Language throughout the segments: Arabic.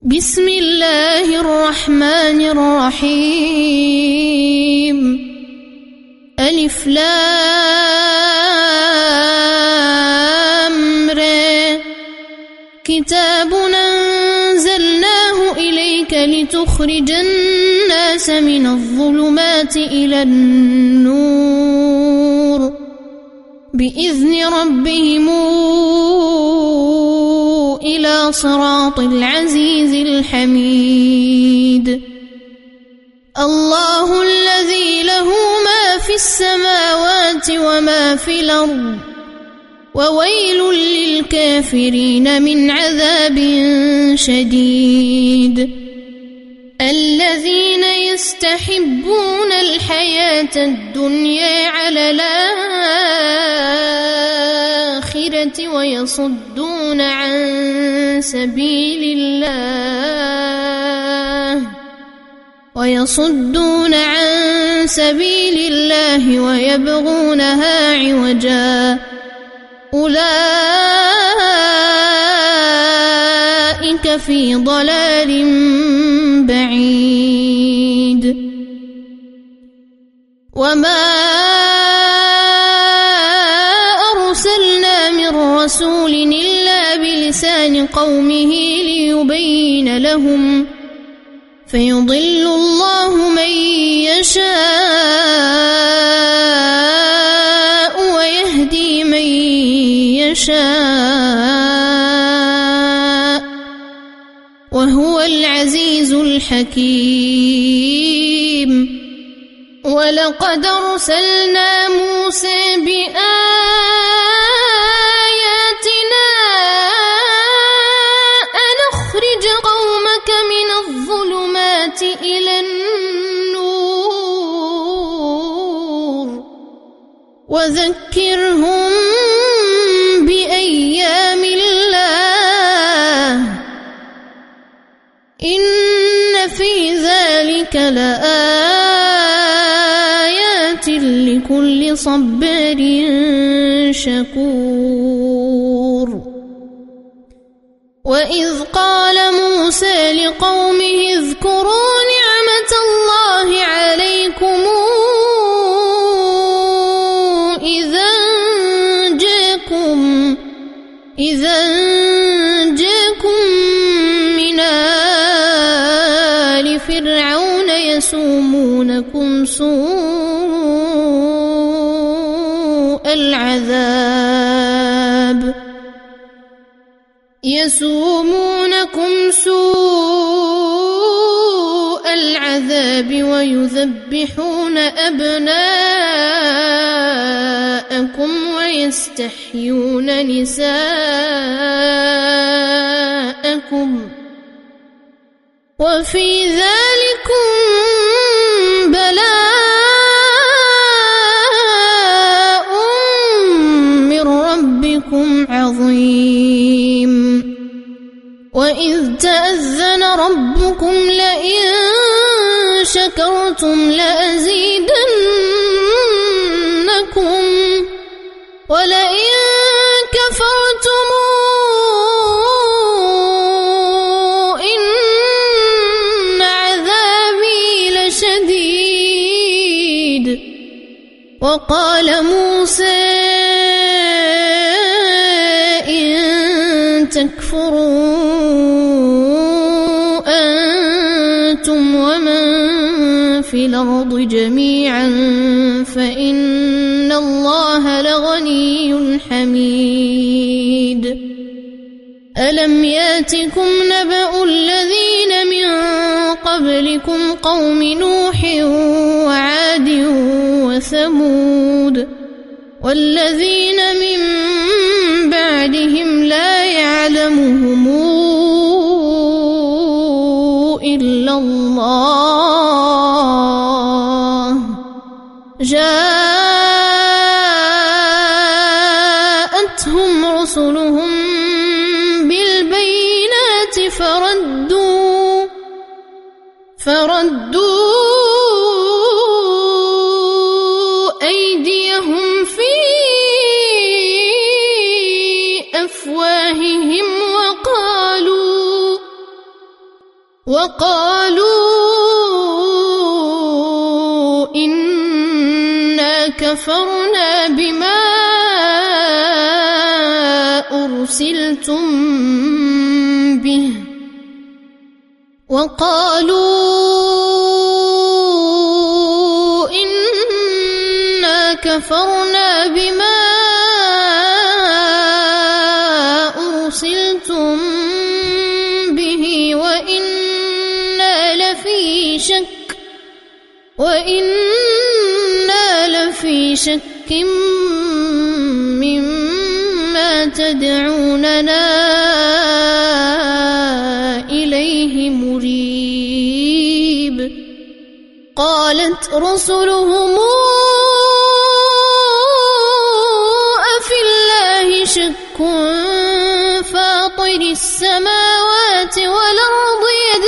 بسم الله الرحمن الرحيم. ألف لام ر. كتاب أنزلناه إليك لتخرج الناس من الظلمات إلى النور بإذن ربهم إلى صراط العزيز الحميد. الله الذي له ما في السماوات وما في الأرض وويل للكافرين من عذاب شديد. الذين يستحبون الحياة الدنيا على الآخرة ويصدون عن سبيل الله ويبغونها عوجا أولئك في ضلال بعيد. وما أرسلنا من رسول إلا بلسان قومه ليبين لهم فيضل الله من يشاء ويهدي من يشاء وهو العزيز الحكيم. ولقد أرسلنا موسى بآياتنا أن أخرج قومك من الظلمات إلى النور وذكرهم بأيام الله إن في ذلك لآيات لكل صبار شكور. وإذ قال موسى لقومه اذكروا نعمة الله عليكم إذا جاكم من آل فرعون يسومونكم سوء العذاب ويذبحون أبناءكم ويستحيون نساءكم وفي ذلكم بلاء من ربكم عظيم. وإذ تأذن ربكم لئن شكرتم لأزيدنكم ولئن كفرتم إن عذابي لشديد. وقال موسى إن تكفروا أنتم ومن في الأرض جميعا فإن الله لغني حميد. ألم ياتكم نبأ الذين من قبلكم قوم نوح وعاد وثمود والذين من بعدهم لا يعلمهم إلا الله جاءتهم رسلهم بالبينات فردوا أيديهم في أفواههم وقالوا إنا كفرنا بما أرسلتم به وإنا لفي شك مما تدعوننا إليه مريب. قالت رسلهم أفي الله شك فاطر السماوات والأرض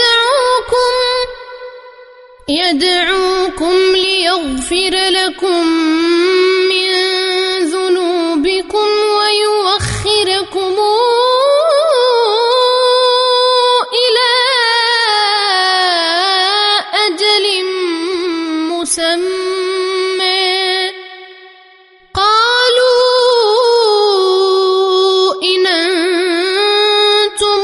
يدعوكم ليغفر لكم من ذنوبكم ويؤخركم إلى أجل مسمى. قالوا إن أنتم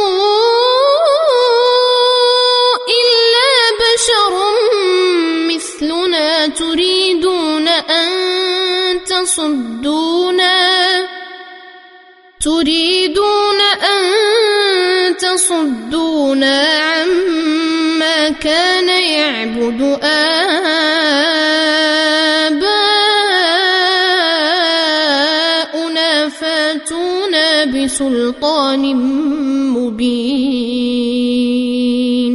إلا بشر مثلنا تريدون أن تصدونا عما كان يعبد آباؤنا فاتونا بسلطان مبين.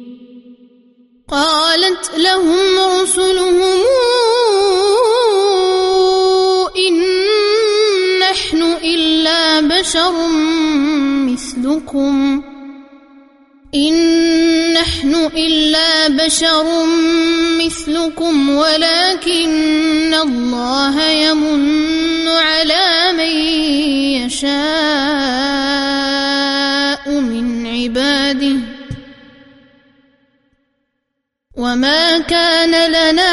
قالت لهم رسلهم إن نحن إلا بشر مثلكم ولكن الله يمن على من يشاء من عباده وما كان لنا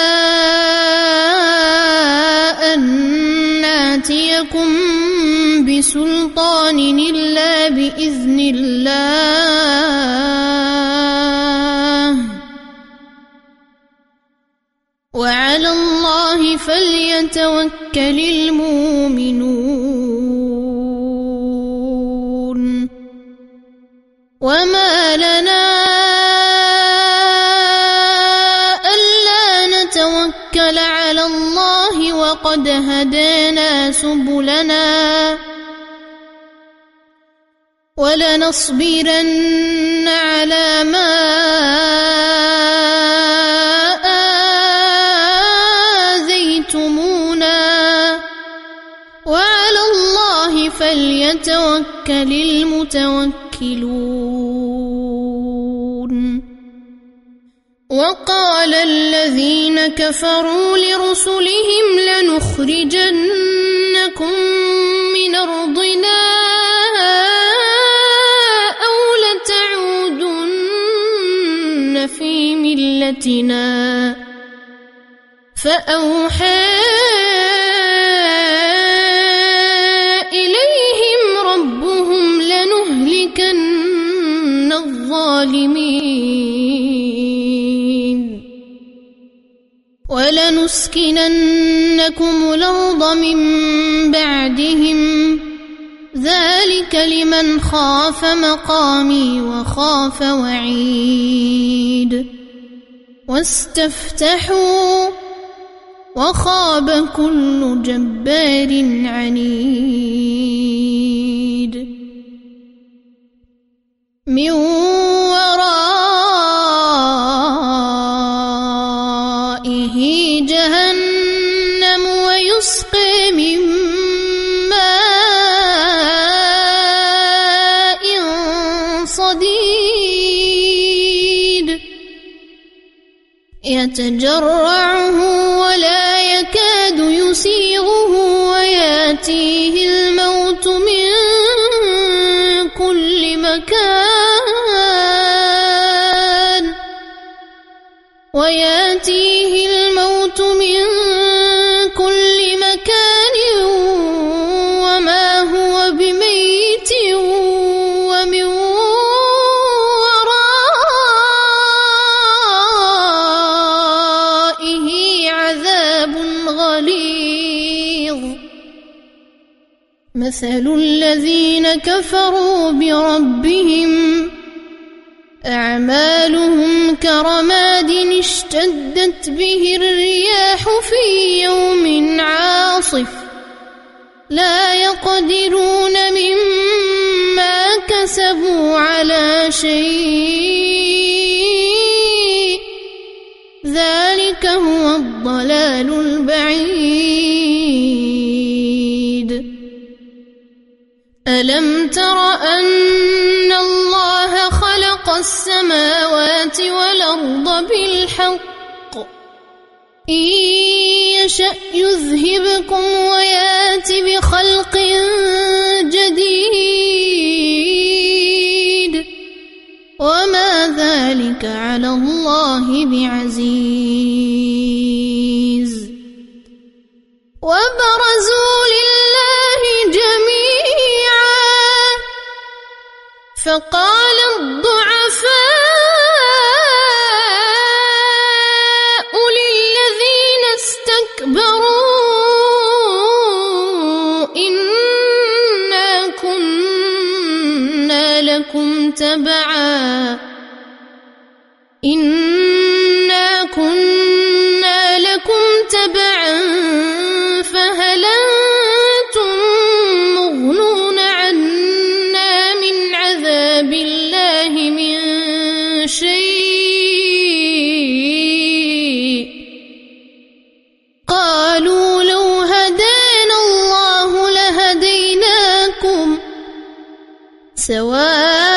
أن ناتيكم بسلطان إلا بإذن الله وعلى الله فليتوكل المؤمنون. وما لنا نتوكل على الله وقد هدانا سبلنا ولنصبرن على ما آذيتمونا وعلى الله فليتوكل المتوكلون. وقال الذين كفروا لرسلهم لنخرجنكم من أرضنا أو لتعودن في ملتنا فأوحى إليهم ربهم لنهلكن الظالمين ولنسكننكم الأرض من بعدهم ذلك لمن خاف مقامي وخاف وعيد. واستفتحوا وخاب كل جبار عنيد. من ورائه جهنم ويسقى من ماء صديد يتجرعه ولا يكاد يسيغه ويأتيه الموت من كل مكان وياتيه الموت من كل مكان وما هو بميت ومن ورائه عذاب غليظ مثل الذين كفروا بربهم أعمالهم كرماد اشتدت به الرياح في يوم عاصف لا يقدرون مما كسبوا على شيء ذلك هو الضلال البعيد ألم تر أن الله خلق السماوات والأرض بالحق إن يشأ يذهبكم ويأت بخلق جديد وما ذلك على الله بعزيز وبرزوا لله جميعا فقال الضعفاء للذين استكبروا إنا كنا لكم تبعا فهل أنتم مغنون عنا من عذاب الله من شيء قالوا لو هدانا الله لهديناكم سواء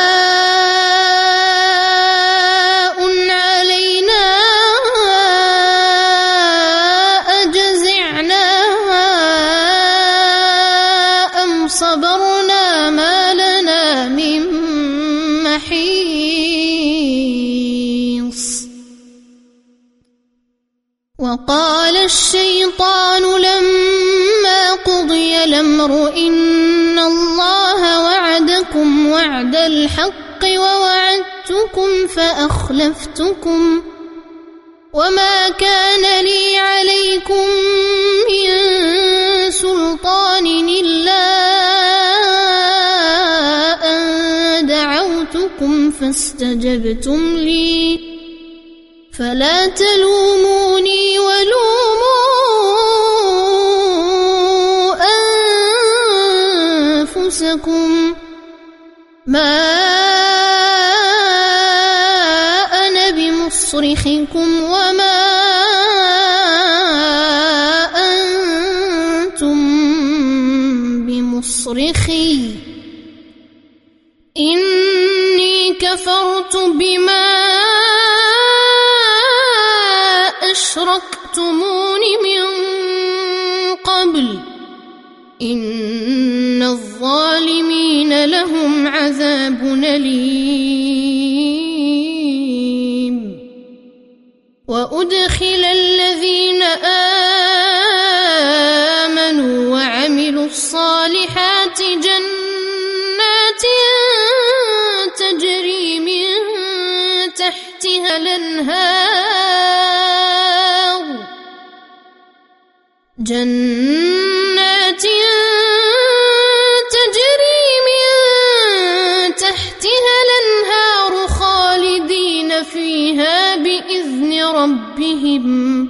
علينا أجزعنا أم صبرنا ما لنا من محيص وقال الشيطان لما قضي الأمر إن الله وعدكم وعد الحق ووعدتكم فأخلفتكم وما كان لي عليكم من سلطان إلا أن دعوتكم فاستجبتم لي فلا تلوموني ولوموا أنفسكم ما أنا بمصرخكم وما أنتم بمصرخي إني كفرت بما أشركتمون من قبل إن الظالمين لهم عذاب أليم وأدخل الذين آمنوا وعملوا الصالحات جنات تجري من تحتها الأنهار جنات تجري من تحتها الأنهار خالدين فيها بإذن ربهم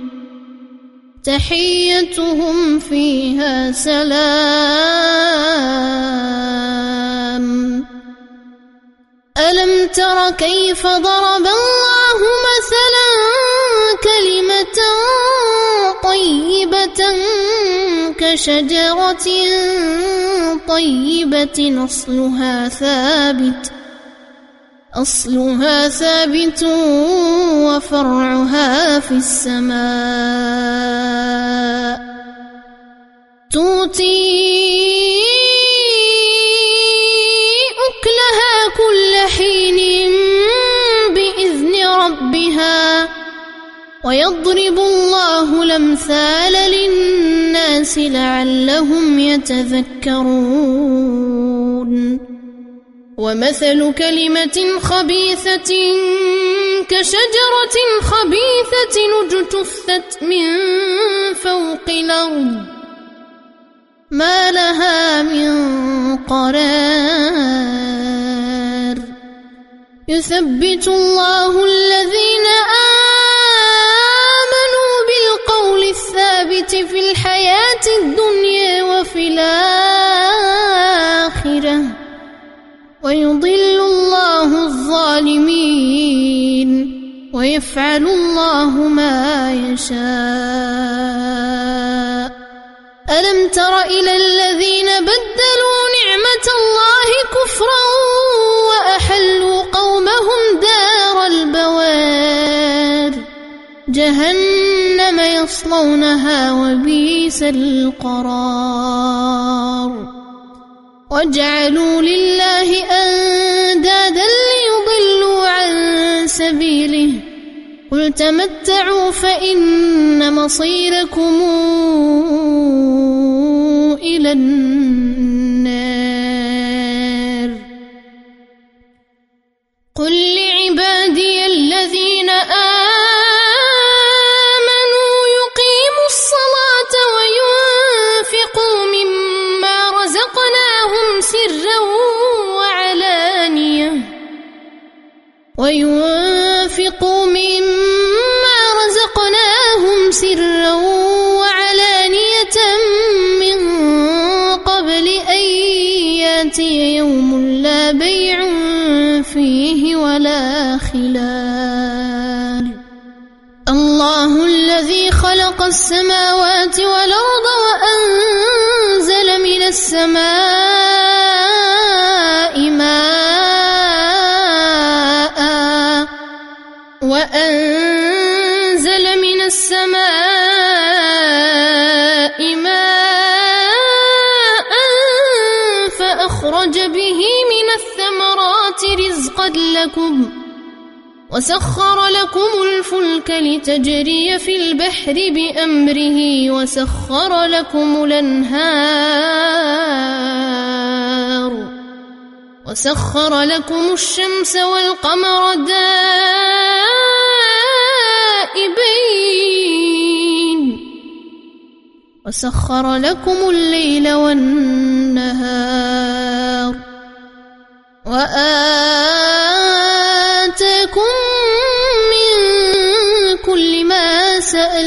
تحيتهم فيها سلام ألم تر كيف ضرب الله مثلا كلمة طيبة كشجرة طيبة أصلها ثابت وفرعها في السماء تؤتي أكلها كل حين بإذن ربها ويضرب الله الأمثال للناس لعلهم يتذكرون ومثل كلمة خبيثة كشجرة خبيثة اجتثت من فوق الأرض ما لها من قرار يثبت الله الذين آمنوا بالقول الثابت في الحياة الدنيا وفي الآخرة ويضل الله الظالمين ويفعل الله ما يشاء ألم تر إلى الذين بدلوا نعمة الله كفرا وأحلوا قومهم دار البوار جهنم يصلونها وبئس القرار وجعلوا لله أندادا ليضلوا عن سبيله قل تمتعوا فإن مصيركم إلى النار قل لعبادي الذين آمنوا يقيموا الصلاة وينفقوا مما رزقناهم سرا وعلانية من قبل أن يأتي يوم لا بيع فيه ولا خلال الله الذي خلق السماوات والأرض وأنزل من السماء ماء فأخرج به من الثمرات رزقا لكم وسخر لكم الفلك لتجري في البحر بأمره وسخر لكم الأنهار وسخر لكم الشمس والقمر دائبين وسخر لكم الليل والنهار وآتاكم من كل ما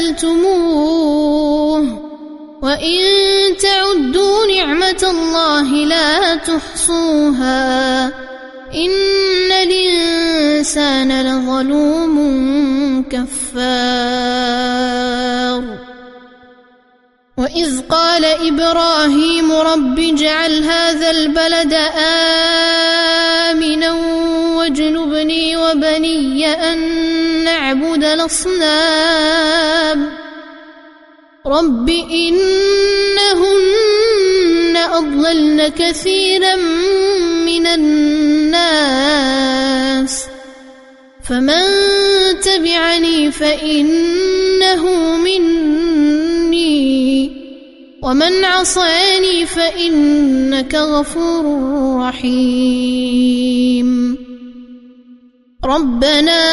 سألتموه وإن تعدوا نعمة الله لا تحصوها إن الإنسان لظلوم كفار وإذ قال إبراهيم رب اجعل هذا البلد آمنا واجنبني وبني أن نعبد الأصنام رب إنهن أضللن كثيرا من الناس فمن تبعني فإنه مني ومن عصاني فإنك غفور رحيم ربنا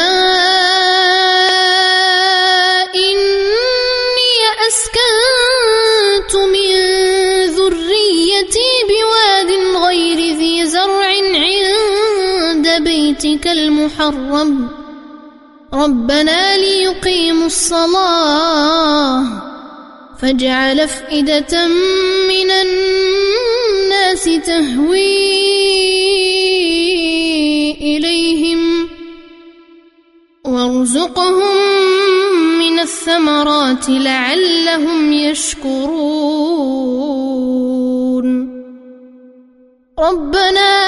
إني أسكنت من ذريتي بواد غير ذي زرع عند بيتك المحرم ربنا ليقيموا الصلاة فاجعل أفئدة من الناس تهوي إليهم وارزقهم من الثمرات لعلهم يشكرون ربنا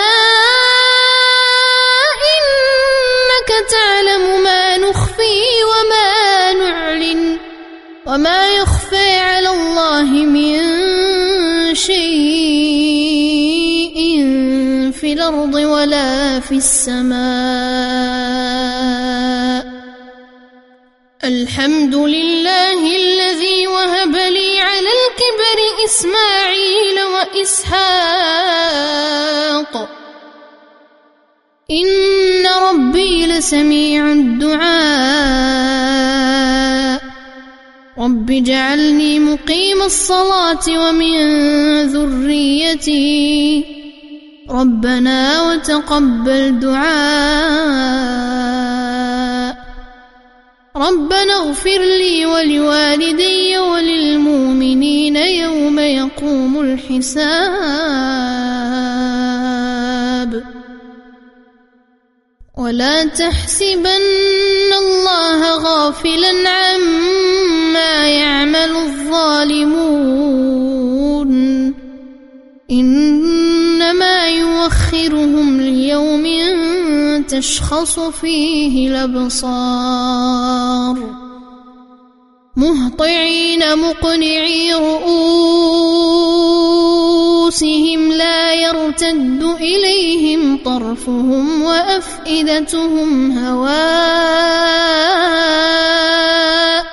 إنك تعلم ما نخفي وما نعلن وما يخفى على الله من شيء في الأرض ولا في السماء الحمد لله الذي وهب لي على الكبر إسماعيل وإسحاق إن ربي لسميع الدعاء رب اجعلني مقيم الصلاة ومن ذريتي ربنا وتقبل دعاء ربنا اغفر لي ولوالدي وللمؤمنين يوم يقوم الحساب ولا تحسبن الله غافلا عما يعمل الظالمون إنما يوخرهم ليوم تشخص فيه الأبصار مهطعين مقنعي رؤوسهم لا يرتد إليهم طرفهم وأفئدتهم هواء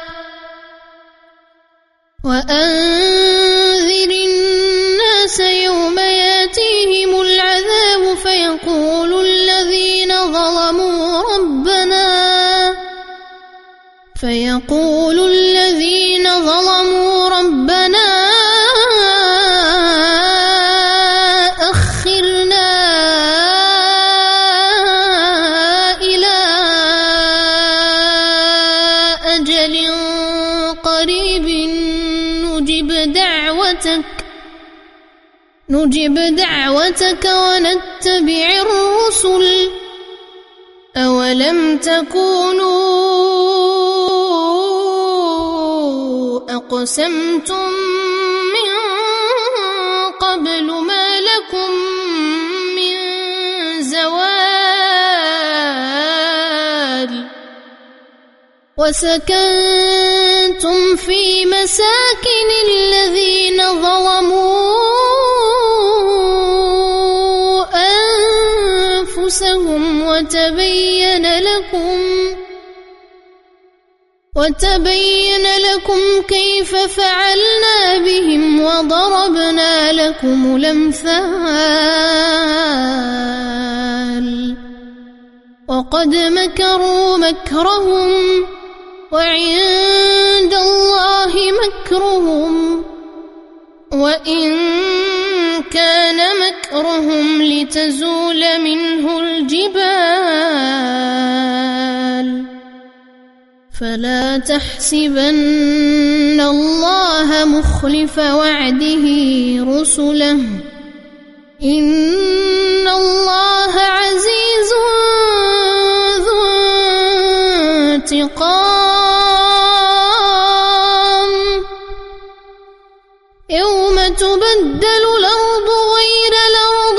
وأنذر الناس يوم ياتيهم العذاب فيقول الذين ظلموا ربنا أخرنا إلى أجل قريب نجب دعوتك ونتبع الرسل أولم تكونوا أقسمتم من قبل ما لكم من زوال وسكنتم في مساكن الذين ظلموا أنفسهم وتبين لكم كيف فعلنا بهم وضربنا لكم الأمثال وقد مكروا مكرهم وعند الله مكرهم وإن كان مكرهم لتزول منه الجبال فلا تحسبن الله مخلف وعده رسله إن الله عزيز ذو انتقام يوم تبدل الأرض غير الأرض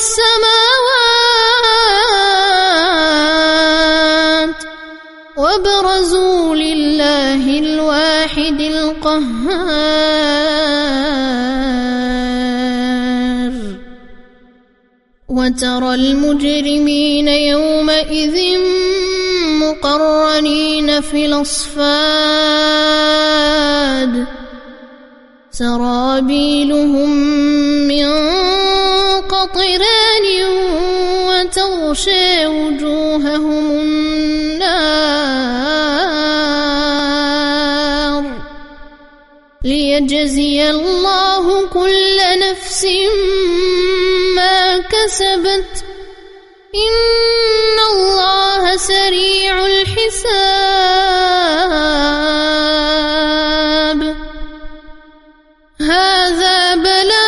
والسماوات وبرزوا لله الواحد القهار وترى المجرمين يومئذ مقرنين في الأصفاد سرابيلهم من قطران وتغشى وجوههم النار ليجزي الله كل نفس ما كسبت إن الله سريع الحساب هذا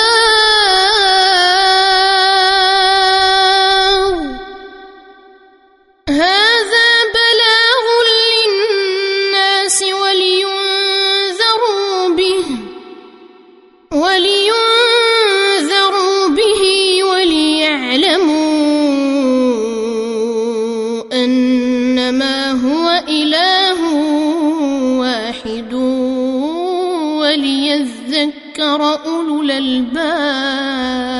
بلاغ للناس ولينذروا به وليعلموا أنما هو إله واحد وليذكر أولو الألباب